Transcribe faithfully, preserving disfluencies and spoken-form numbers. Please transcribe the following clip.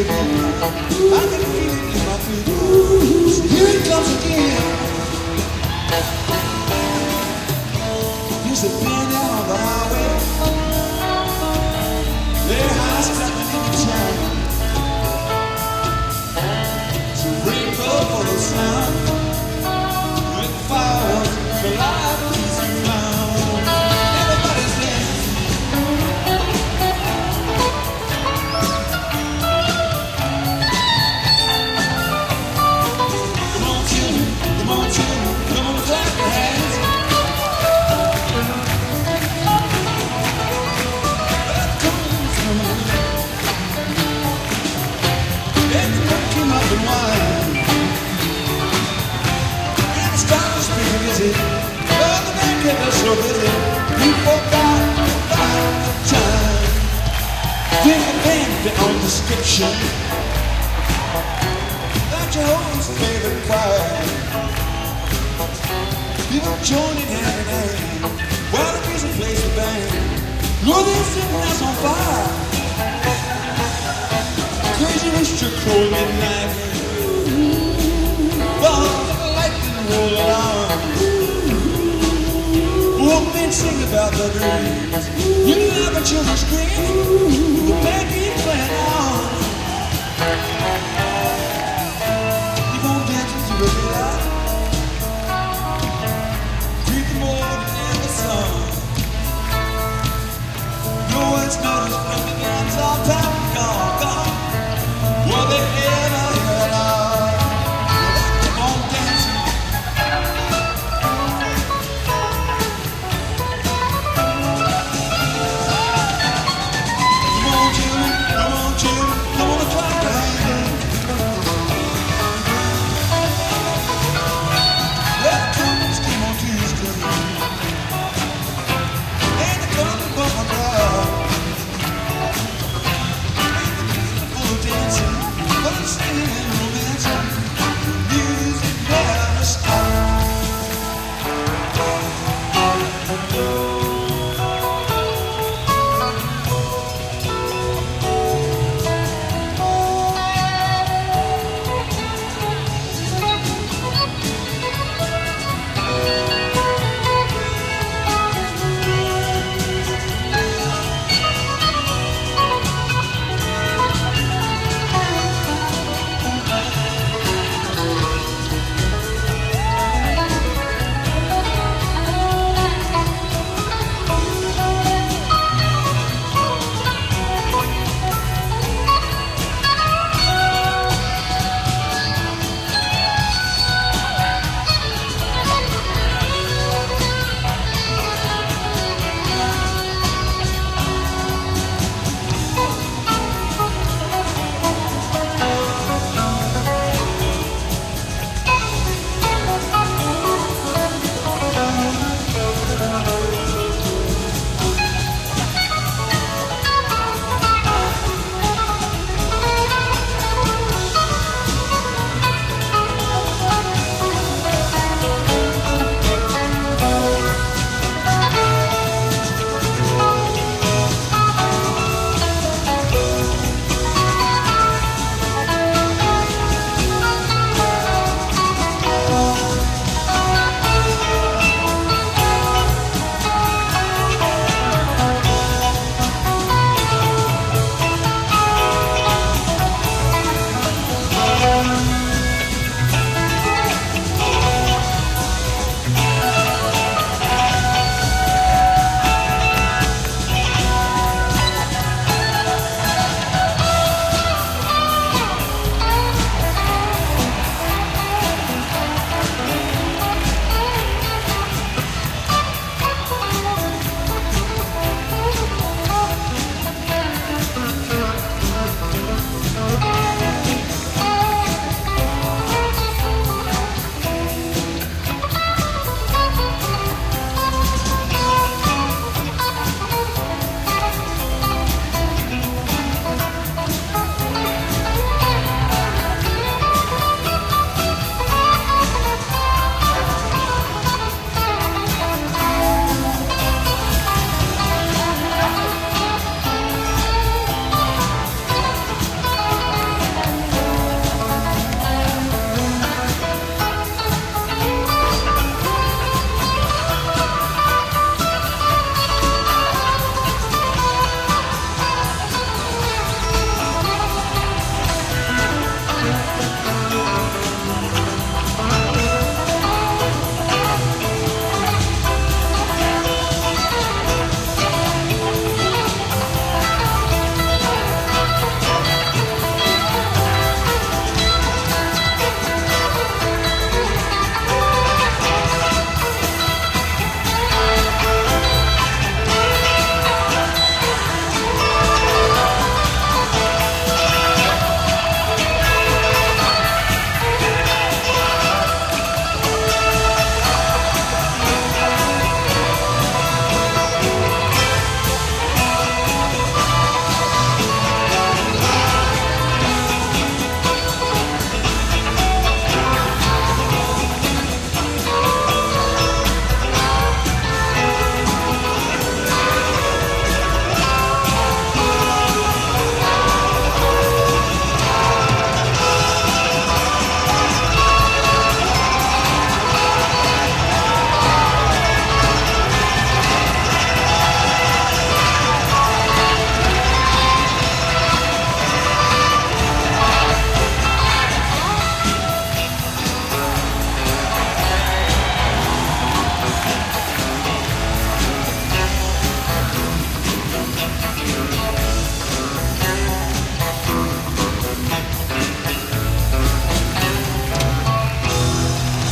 baby. I can feel it in my feet. So here it comes again. There's a band down on the highway. They're high stepping into town. It's a rainbow for the sun. With fireworks, the light is around. Everybody's dancing. Come on, children, come on, children, come on, clap your hands. Well, the man kept us so busy, we forgot about the time. Then the band on description that your host favorite choir. People joining hand in hand while the music plays the band. Lord, this city on fire. Crazy rooster crow midnight. Balls of lightning roll along. Old men sing about the dreams. You laugh at children scream. The band keeps playing on.